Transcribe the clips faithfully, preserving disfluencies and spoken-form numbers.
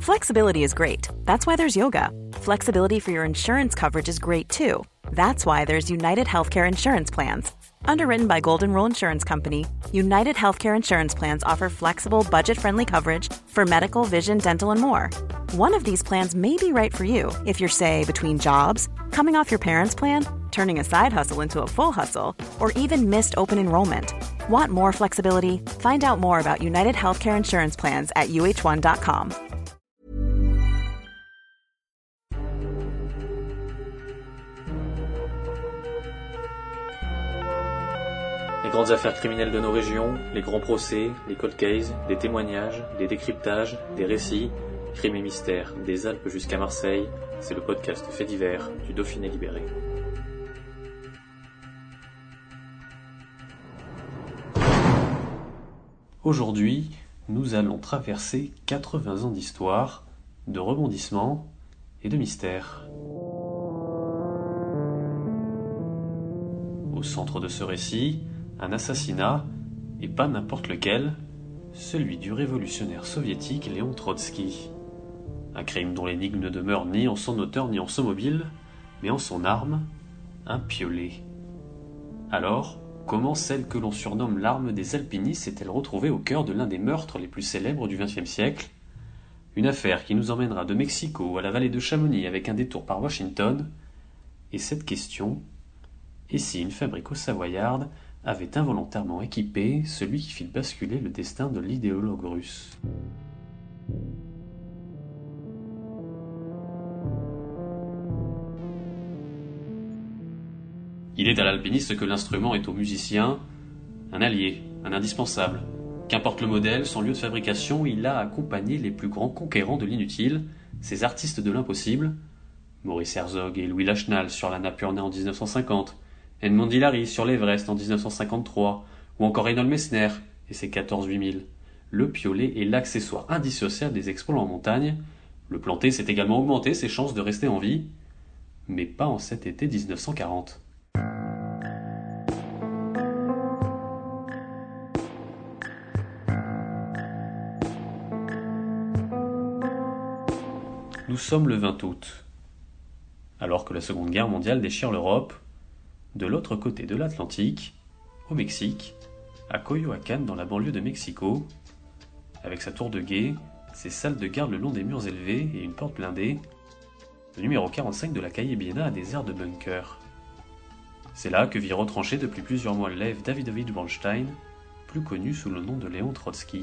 Flexibility is great. That's why there's yoga. Flexibility for your insurance coverage is great too. That's why there's United Healthcare Insurance Plans. Underwritten by Golden Rule Insurance Company, United Healthcare Insurance Plans offer flexible, budget-friendly coverage for medical, vision, dental, and more. One of these plans may be right for you if you're, say, between jobs, coming off your parents' plan, turning a side hustle into a full hustle, or even missed open enrollment. Want more flexibility? Find out more about United Healthcare Insurance Plans at U H one dot com. Les grandes affaires criminelles de nos régions, les grands procès, les cold cases, des témoignages, des décryptages, des récits, crimes et mystères, des Alpes jusqu'à Marseille, c'est le podcast Fait divers du Dauphiné libéré. Aujourd'hui, nous allons traverser quatre-vingts ans d'histoire, de rebondissements et de mystères. Au centre de ce récit, un assassinat, et pas n'importe lequel, celui du révolutionnaire soviétique Léon Trotsky. Un crime dont l'énigme ne demeure ni en son auteur ni en son mobile, mais en son arme, un piolet. Alors, comment celle que l'on surnomme l'arme des alpinistes s'est-elle retrouvée au cœur de l'un des meurtres les plus célèbres du vingtième siècle ? Une affaire qui nous emmènera de Mexico à la vallée de Chamonix avec un détour par Washington. Et cette question, et si une fabrique au Savoyarde avait involontairement équipé celui qui fit basculer le destin de l'idéologue russe. Il est à l'alpiniste ce que l'instrument est au musicien, un allié, un indispensable. Qu'importe le modèle, son lieu de fabrication, il a accompagné les plus grands conquérants de l'inutile, ces artistes de l'impossible, Maurice Herzog et Louis Lachenal sur l'Annapurna en dix-neuf cent cinquante, Edmond Hillary sur l'Everest en dix-neuf cent cinquante-trois, ou encore Reinhold Messner et ses quatorze huit mille. Le piolet est l'accessoire indissociable des exploits en montagne. Le planter s'est également augmenté ses chances de rester en vie, mais pas en cet été dix-neuf cent quarante. Nous sommes le vingt août. Alors que la Seconde Guerre mondiale déchire l'Europe, de l'autre côté de l'Atlantique, au Mexique, à Coyoacán dans la banlieue de Mexico, avec sa tour de guet, ses salles de garde le long des murs élevés et une porte blindée, le numéro quarante-cinq de la Calle Biena a des airs de bunker. C'est là que vit retranché depuis plusieurs mois l'élève Davidovich Bronstein, plus connu sous le nom de Léon Trotsky.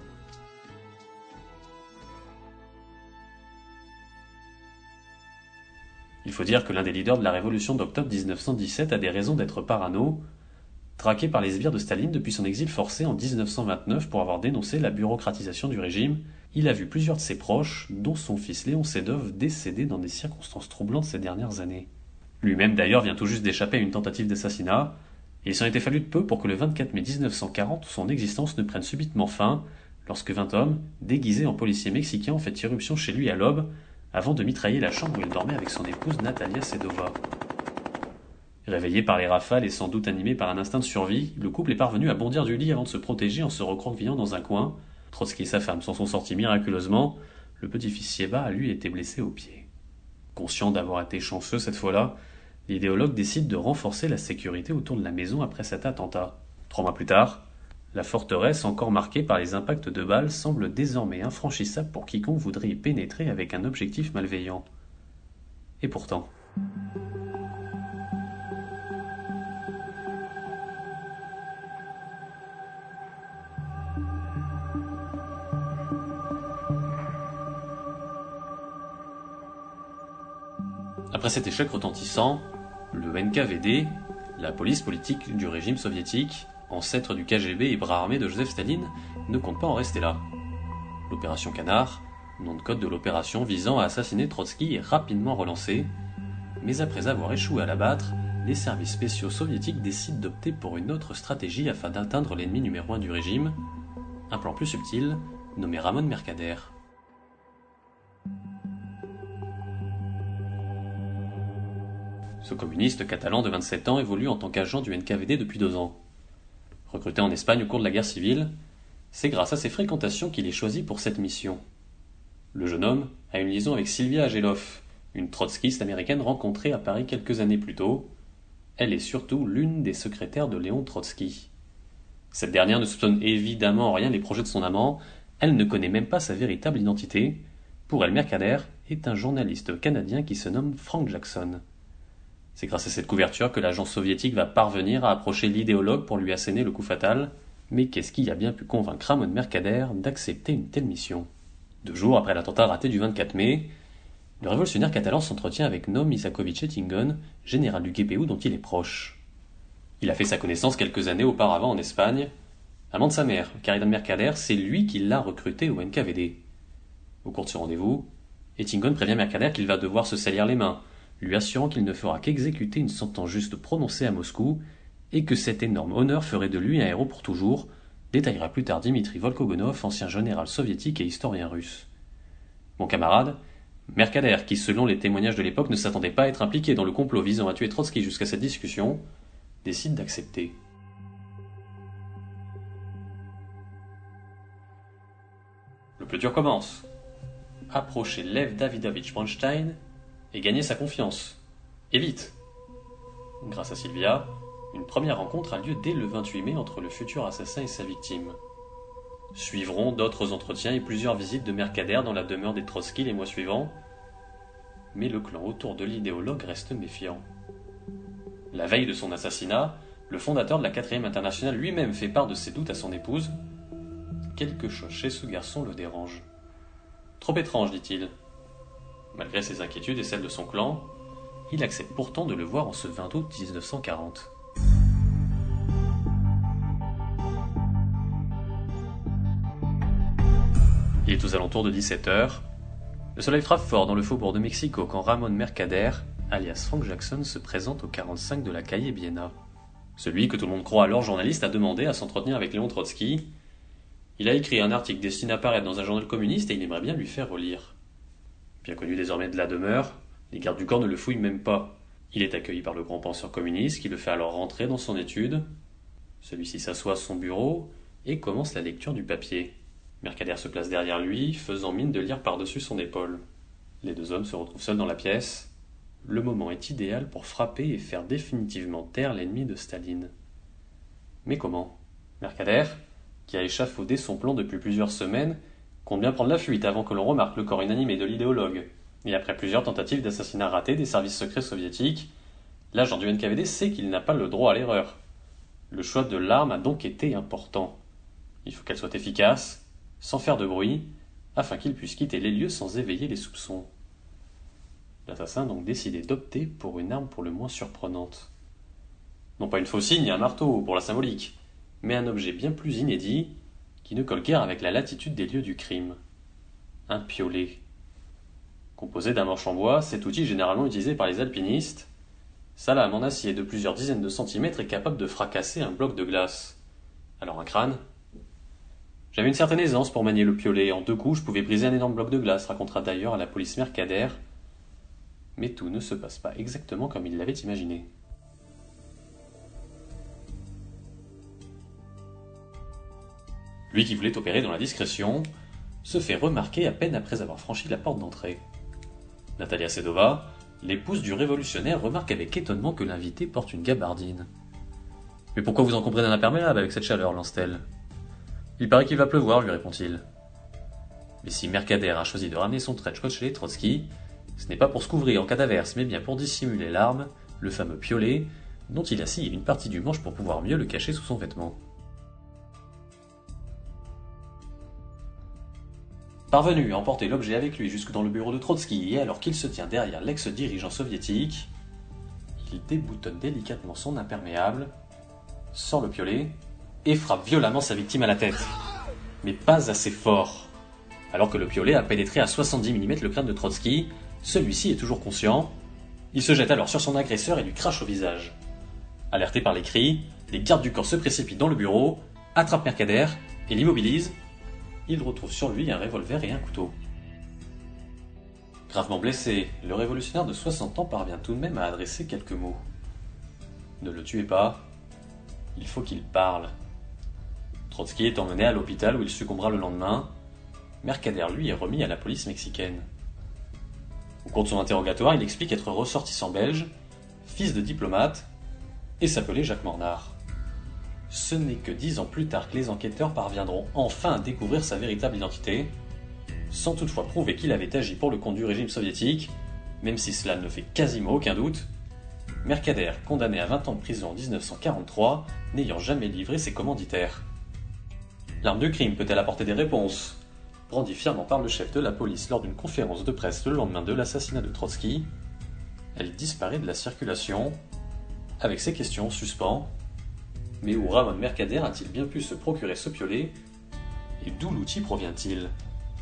Il faut dire que l'un des leaders de la révolution d'octobre dix-neuf cent dix-sept a des raisons d'être parano, traqué par les sbires de Staline depuis son exil forcé en dix-neuf cent vingt-neuf pour avoir dénoncé la bureaucratisation du régime. Il a vu plusieurs de ses proches, dont son fils Léon Sedov, décédés dans des circonstances troublantes ces dernières années. Lui-même d'ailleurs vient tout juste d'échapper à une tentative d'assassinat, et il s'en était fallu de peu pour que le vingt-quatre mai dix-neuf cent quarante son existence ne prenne subitement fin, lorsque vingt hommes, déguisés en policiers mexicains, ont fait irruption chez lui à l'aube, avant de mitrailler la chambre où il dormait avec son épouse Natalia Sedova. Réveillé par les rafales et sans doute animé par un instinct de survie, le couple est parvenu à bondir du lit avant de se protéger en se recroquevillant dans un coin. Trotsky et sa femme s'en sont sortis miraculeusement. Le petit-fils Sieva a lui été blessé au pied. Conscient d'avoir été chanceux cette fois-là, l'idéologue décide de renforcer la sécurité autour de la maison après cet attentat. Trois mois plus tard, la forteresse, encore marquée par les impacts de balles, semble désormais infranchissable pour quiconque voudrait y pénétrer avec un objectif malveillant. Et pourtant... Après cet échec retentissant, le N K V D, la police politique du régime soviétique, ancêtre du K G B et bras armé de Joseph Staline, ne compte pas en rester là. L'opération Canard, nom de code de l'opération visant à assassiner Trotsky, est rapidement relancée, mais après avoir échoué à l'abattre, les services spéciaux soviétiques décident d'opter pour une autre stratégie afin d'atteindre l'ennemi numéro un du régime, un plan plus subtil, nommé Ramon Mercader. Ce communiste catalan de vingt-sept ans évolue en tant qu'agent du N K V D depuis deux ans. Recruté en Espagne au cours de la guerre civile, c'est grâce à ses fréquentations qu'il est choisi pour cette mission. Le jeune homme a une liaison avec Sylvia Ageloff, une trotskiste américaine rencontrée à Paris quelques années plus tôt. Elle est surtout l'une des secrétaires de Léon Trotsky. Cette dernière ne soupçonne évidemment en rien les projets de son amant, elle ne connaît même pas sa véritable identité. Pour elle, Mercader est un journaliste canadien qui se nomme Frank Jackson. C'est grâce à cette couverture que l'agent soviétique va parvenir à approcher l'idéologue pour lui asséner le coup fatal. Mais qu'est-ce qui a bien pu convaincre Ramon Mercader d'accepter une telle mission ? Deux jours après l'attentat raté du vingt-quatre mai, le révolutionnaire catalan s'entretient avec Noam Isakovic Ettingen, général du G P U dont il est proche. Il a fait sa connaissance quelques années auparavant en Espagne. Amant de sa mère, Caridad Mercader, c'est lui qui l'a recruté au N K V D. Au cours de ce rendez-vous, Ettingen prévient Mercader qu'il va devoir se salir les mains, lui assurant qu'il ne fera qu'exécuter une sentence juste prononcée à Moscou et que cet énorme honneur ferait de lui un héros pour toujours, détaillera plus tard Dimitri Volkogonov, ancien général soviétique et historien russe. Mon camarade, Mercader, qui selon les témoignages de l'époque ne s'attendait pas à être impliqué dans le complot visant à tuer Trotsky jusqu'à cette discussion, décide d'accepter. Le plus dur commence. Approcher Lev Davidovich Bronstein et gagner sa confiance. Et vite. Grâce à Sylvia, une première rencontre a lieu dès le vingt-huit mai entre le futur assassin et sa victime. Suivront d'autres entretiens et plusieurs visites de Mercader dans la demeure des Trotsky les mois suivants, mais le clan autour de l'idéologue reste méfiant. La veille de son assassinat, le fondateur de la quatrième internationale lui-même fait part de ses doutes à son épouse. Quelque chose chez ce garçon le dérange. Trop étrange, dit-il. Malgré ses inquiétudes et celles de son clan, il accepte pourtant de le voir en ce vingt août dix-neuf cent quarante. Il est aux alentours de dix-sept heures. Le soleil frappe fort dans le faubourg de Mexico quand Ramon Mercader, alias Frank Jackson, se présente au quarante-cinq de la Calle Biena. Celui que tout le monde croit alors journaliste a demandé à s'entretenir avec Léon Trotsky. Il a écrit un article destiné à paraître dans un journal communiste et il aimerait bien lui faire relire. Bien connu désormais de la demeure, les gardes du corps ne le fouillent même pas. Il est accueilli par le grand penseur communiste qui le fait alors rentrer dans son étude. Celui-ci s'assoit à son bureau et commence la lecture du papier. Mercader se place derrière lui, faisant mine de lire par-dessus son épaule. Les deux hommes se retrouvent seuls dans la pièce. Le moment est idéal pour frapper et faire définitivement taire l'ennemi de Staline. Mais comment ? Mercader, qui a échafaudé son plan depuis plusieurs semaines, compte bien prendre la fuite avant que l'on remarque le corps inanimé de l'idéologue. Et après plusieurs tentatives d'assassinat ratées des services secrets soviétiques, l'agent du N K V D sait qu'il n'a pas le droit à l'erreur. Le choix de l'arme a donc été important. Il faut qu'elle soit efficace, sans faire de bruit, afin qu'il puisse quitter les lieux sans éveiller les soupçons. L'assassin a donc décidé d'opter pour une arme pour le moins surprenante. Non pas une faucille ni un marteau pour la symbolique, mais un objet bien plus inédit qui ne colle guère avec la latitude des lieux du crime. Un piolet. Composé d'un manche en bois, cet outil généralement utilisé par les alpinistes, sa lame en acier de plusieurs dizaines de centimètres est capable de fracasser un bloc de glace. Alors un crâne ? J'avais une certaine aisance pour manier le piolet. En deux coups, je pouvais briser un énorme bloc de glace, racontera d'ailleurs à la police Mercader. Mais tout ne se passe pas exactement comme il l'avait imaginé. Lui qui voulait opérer dans la discrétion, se fait remarquer à peine après avoir franchi la porte d'entrée. Natalia Sedova, l'épouse du révolutionnaire, remarque avec étonnement que l'invité porte une gabardine. « Mais pourquoi vous encombrez d'un imperméable avec cette chaleur ?» lance-t-elle. « Il paraît qu'il va pleuvoir, lui répond-il. » Mais si Mercader a choisi de ramener son trench coat chez les Trotsky, ce n'est pas pour se couvrir en cas d'averse, mais bien pour dissimuler l'arme, le fameux piolet, dont il a scié une partie du manche pour pouvoir mieux le cacher sous son vêtement. Parvenu à emporter l'objet avec lui jusque dans le bureau de Trotsky, et alors qu'il se tient derrière l'ex-dirigeant soviétique, il déboutonne délicatement son imperméable, sort le piolet, et frappe violemment sa victime à la tête. Mais pas assez fort. Alors que le piolet a pénétré à soixante-dix millimètres le crâne de Trotsky, celui-ci est toujours conscient. Il se jette alors sur son agresseur et lui crache au visage. Alerté par les cris, les gardes du corps se précipitent dans le bureau, attrapent Mercader et l'immobilisent. Ils retrouvent sur lui un revolver et un couteau. Gravement blessé, le révolutionnaire de soixante ans parvient tout de même à adresser quelques mots. Ne le tuez pas, il faut qu'il parle. Trotsky est emmené à l'hôpital où il succombera le lendemain. Mercader, lui, est remis à la police mexicaine. Au cours de son interrogatoire, il explique être ressortissant belge, fils de diplomate, et s'appelait Jacques Mornard. Ce n'est que dix ans plus tard que les enquêteurs parviendront enfin à découvrir sa véritable identité, sans toutefois prouver qu'il avait agi pour le compte du régime soviétique, même si cela ne fait quasiment aucun doute. Mercader, condamné à vingt ans de prison en dix-neuf cent quarante-trois, n'ayant jamais livré ses commanditaires. L'arme du crime peut-elle apporter des réponses ? Brandi fièrement par le chef de la police lors d'une conférence de presse le lendemain de l'assassinat de Trotsky, elle disparaît de la circulation, avec ces questions en suspens. Mais où Ramon Mercader a-t-il bien pu se procurer ce piolet, et d'où l'outil provient-il ?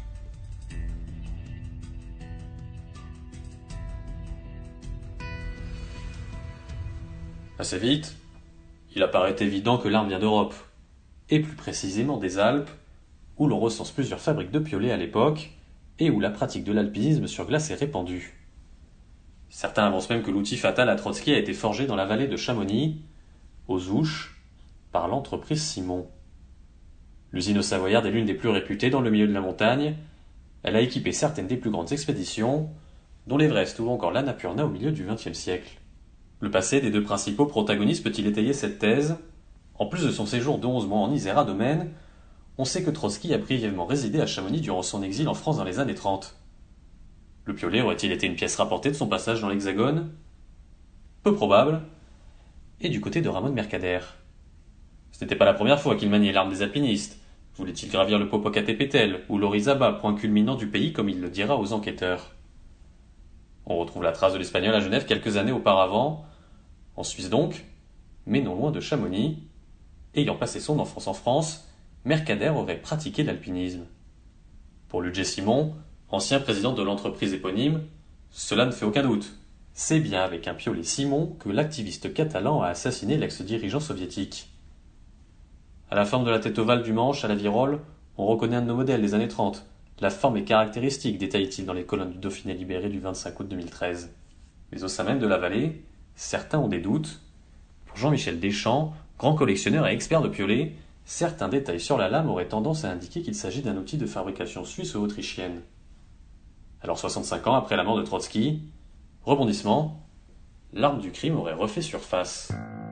Assez vite, il apparaît évident que l'arme vient d'Europe, et plus précisément des Alpes, où l'on recense plusieurs fabriques de piolets à l'époque, et où la pratique de l'alpinisme sur glace est répandue. Certains avancent même que l'outil fatal à Trotsky a été forgé dans la vallée de Chamonix, aux Ouches, par l'entreprise Simon. L'usine savoyarde est l'une des plus réputées dans le milieu de la montagne. Elle a équipé certaines des plus grandes expéditions, dont l'Everest ou encore l'Annapurna au milieu du vingtième siècle. Le passé des deux principaux protagonistes peut-il étayer cette thèse ? En plus de son séjour de onze mois en Isère à Domaine, on sait que Trotsky a brièvement résidé à Chamonix durant son exil en France dans les années trente. Le piolet aurait-il été une pièce rapportée de son passage dans l'Hexagone ? Peu probable. Et du côté de Ramon Mercader. Ce n'était pas la première fois qu'il maniait l'arme des alpinistes. Voulait-il gravir le Popocatépetl ou l'Orizaba, point culminant du pays comme il le dira aux enquêteurs ? On retrouve la trace de l'Espagnol à Genève quelques années auparavant, en Suisse donc, mais non loin de Chamonix. Ayant passé son enfance en France, Mercader aurait pratiqué l'alpinisme. Pour Ludger Simon, ancien président de l'entreprise éponyme, cela ne fait aucun doute. C'est bien avec un piolet Simon que l'activiste catalan a assassiné l'ex-dirigeant soviétique. À la forme de la tête ovale du manche à la virole, on reconnaît un de nos modèles des années trente. La forme est caractéristique, détaille-t-il dans les colonnes du Dauphiné libéré du vingt-cinq août deux mille treize. Mais au sein même de la vallée, certains ont des doutes. Pour Jean-Michel Deschamps, grand collectionneur et expert de piolets, certains détails sur la lame auraient tendance à indiquer qu'il s'agit d'un outil de fabrication suisse ou autrichienne. Alors soixante-cinq ans après la mort de Trotsky, rebondissement, l'arme du crime aurait refait surface.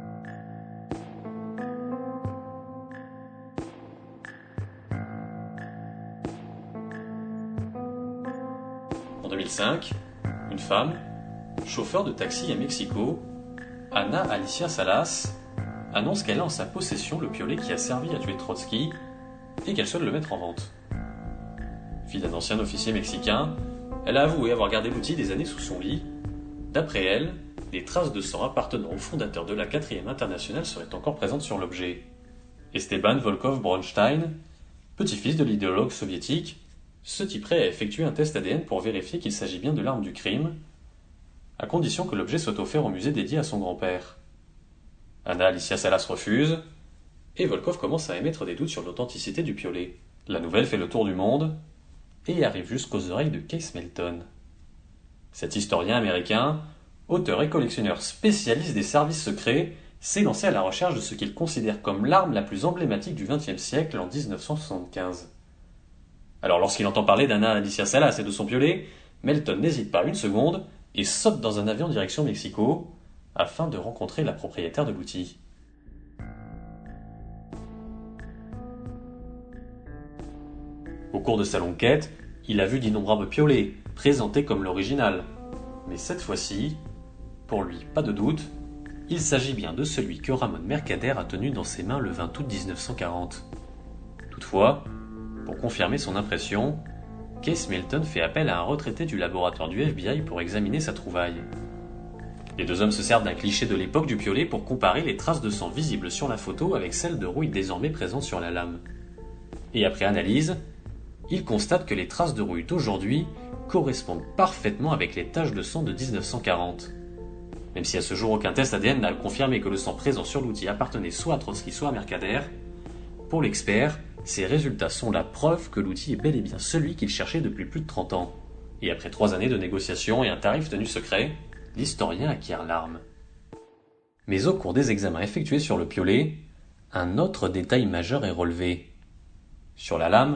En deux mille cinq, une femme, chauffeur de taxi à Mexico, Ana Alicia Salas, annonce qu'elle a en sa possession le piolet qui a servi à tuer Trotsky et qu'elle souhaite le mettre en vente. Fille d'un ancien officier mexicain, elle a avoué avoir gardé l'outil des années sous son lit. D'après elle, des traces de sang appartenant au fondateur de la quatrième internationale seraient encore présentes sur l'objet. Esteban Volkov Bronstein, petit-fils de l'idéologue soviétique, se tiperait à effectuer un test A D N pour vérifier qu'il s'agit bien de l'arme du crime, à condition que l'objet soit offert au musée dédié à son grand-père. Ana Alicia Salas refuse, et Volkov commence à émettre des doutes sur l'authenticité du piolet. La nouvelle fait le tour du monde, et arrive jusqu'aux oreilles de Case Melton. Cet historien américain, auteur et collectionneur spécialiste des services secrets, s'est lancé à la recherche de ce qu'il considère comme l'arme la plus emblématique du vingtième siècle en dix-neuf cent soixante-quinze. Alors lorsqu'il entend parler d'Ana Alicia Salas et de son piolet, Melton n'hésite pas une seconde et saute dans un avion direction Mexico, afin de rencontrer la propriétaire de l'outil. Au cours de sa longue quête, il a vu d'innombrables piolets, présentés comme l'original. Mais cette fois-ci, pour lui, pas de doute, il s'agit bien de celui que Ramon Mercader a tenu dans ses mains le vingt août dix-neuf cent quarante. Toutefois, pour confirmer son impression, Case Melton fait appel à un retraité du laboratoire du F B I pour examiner sa trouvaille. Les deux hommes se servent d'un cliché de l'époque du piolet pour comparer les traces de sang visibles sur la photo avec celles de rouille désormais présentes sur la lame. Et après analyse, ils constatent que les traces de rouille d'aujourd'hui correspondent parfaitement avec les taches de sang de dix-neuf cent quarante. Même si à ce jour aucun test A D N n'a confirmé que le sang présent sur l'outil appartenait soit à Trotsky soit à Mercader, pour l'expert, ces résultats sont la preuve que l'outil est bel et bien celui qu'il cherchait depuis plus de trente ans. Et après trois années de négociations et un tarif tenu secret, l'historien acquiert l'arme. Mais au cours des examens effectués sur le piolet, un autre détail majeur est relevé. Sur la lame,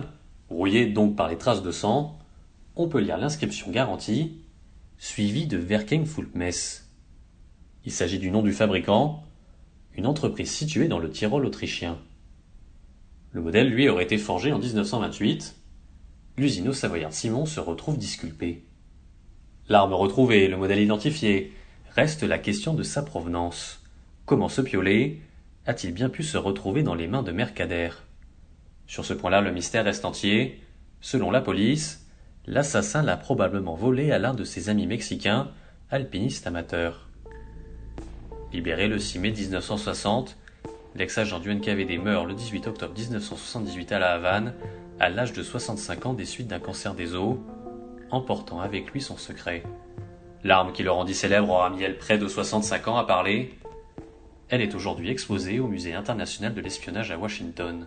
Rouillé donc par les traces de sang, on peut lire l'inscription garantie, suivie de Werking Fulpmess. Il s'agit du nom du fabricant, une entreprise située dans le Tyrol autrichien. Le modèle, lui, aurait été forgé en dix-neuf cent vingt-huit. L'usine au Savoyard Simon se retrouve disculpée. L'arme retrouvée, le modèle identifié, reste la question de sa provenance. Comment ce piolet a-t-il bien pu se retrouver dans les mains de Mercader ? Sur ce point-là, le mystère reste entier. Selon la police, l'assassin l'a probablement volé à l'un de ses amis mexicains, alpinistes amateurs. Libéré le six mai dix-neuf cent soixante, l'ex-agent du N K V D meurt le dix-huit octobre dix-neuf cent soixante-dix-huit à La Havane, à l'âge de soixante-cinq ans des suites d'un cancer des os, emportant avec lui son secret. L'arme qui le rendit célèbre aura mis elle près de soixante-cinq ans à parler. Elle est aujourd'hui exposée au Musée international de l'espionnage à Washington.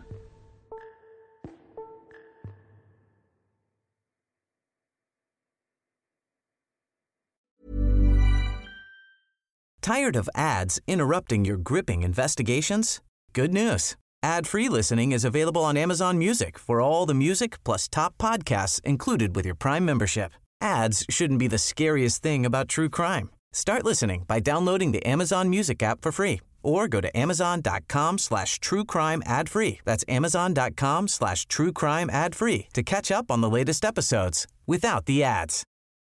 Tired of ads interrupting your gripping investigations? Good news. Ad-free listening is available on Amazon Music for all the music plus top podcasts included with your Prime membership. Ads shouldn't be the scariest thing about true crime. Start listening by downloading the Amazon Music app for free or go to amazon.com slash true crime ad free. That's amazon.com slash true crime ad free to catch up on the latest episodes without the ads.